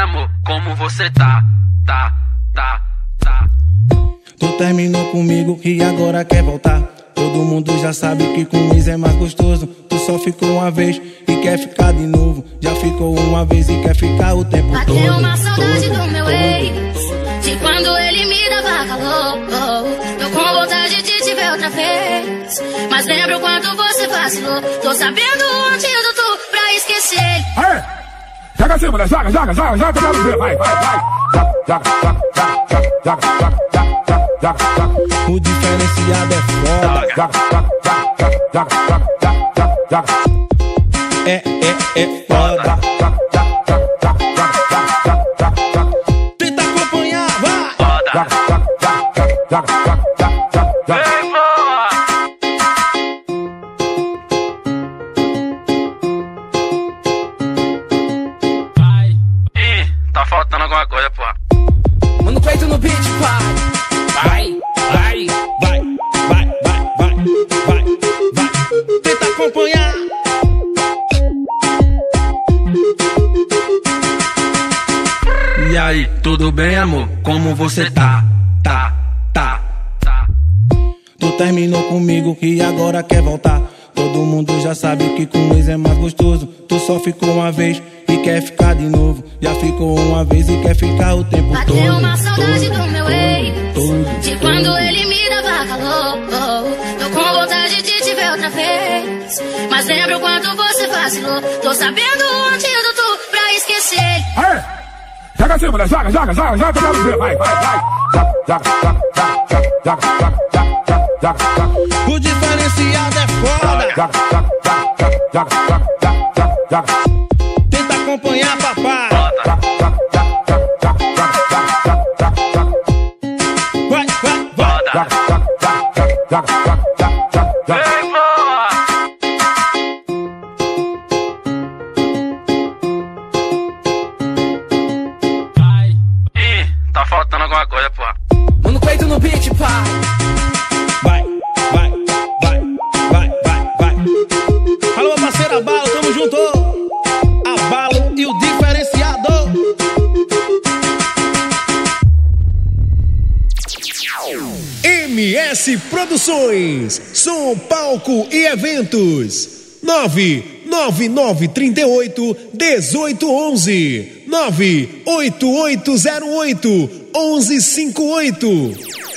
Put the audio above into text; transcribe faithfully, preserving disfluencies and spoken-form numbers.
amor, como você tá, tá, tá, tá. Tu terminou comigo e agora quer voltar. Todo mundo já sabe que com ex é mais gostoso. Tu só ficou uma vez e quer ficar de novo. Já ficou uma vez e quer ficar o tempo Bateu todo. Bateu uma saudade todo, do meu todo. ex, de quando ele me dava calor. Tô com vontade de te ver outra vez, mas lembro o quanto você vacilou. Tô sabendo o antídoto pra esquecer ele. Aê! Joga assim, mulher, joga, joga, joga, joga, que eu quero ver, vai, vai, vai. Joga, joga, joga, joga, joga, joga, joga, joga, joga. O diferenciado é foda. Joga, joga, joga, joga, joga, joga, joga. É, é, é foda. Tenta acompanhar, vai. Foda. Ei, boa. Vai. Ih, tá faltando alguma coisa, pô. Mano, peito no beat, pai. Vai, vai, Vai, vai, vai, vai, vai, vai. Tenta acompanhar. E aí, tudo bem, amor? Como você tá? Tá, tá, tá. Tu terminou comigo e agora quer voltar. Todo mundo já sabe que com ex é mais gostoso. Tu só ficou uma vez e quer ficar de novo. Já ficou uma vez e quer ficar o tempo todo. Bateu uma saudade do meu todo, ex, todo, de todo. quando ele me dava calor. Tô com vontade de te ver outra vez, mas lembro o quanto você vacilou. Tô sabendo o antídoto pra esquecer ele. Aê! Joga assim, mulher, joga, joga, joga, joga, que eu quero ver, vai, vai, vai. Joga, joga, joga, joga, joga, joga, joga, joga. O diferenciado é foda. Joga, joga, joga, joga, joga, joga, joga. Tenta acompanhar, papai. Vai, vai, vai. Ei, boa. Vai. Ih, tá faltando alguma coisa, pô. mano, peito no beat, pai. Vai, vai, vai, vai, vai, vai. Alô, parceiro Abalo, tamo junto. Abalo e o diferenciador. M S Produções, som, palco e eventos. nove nove nove três oito um oito um um nove oito oito zero oito um um cinco oito.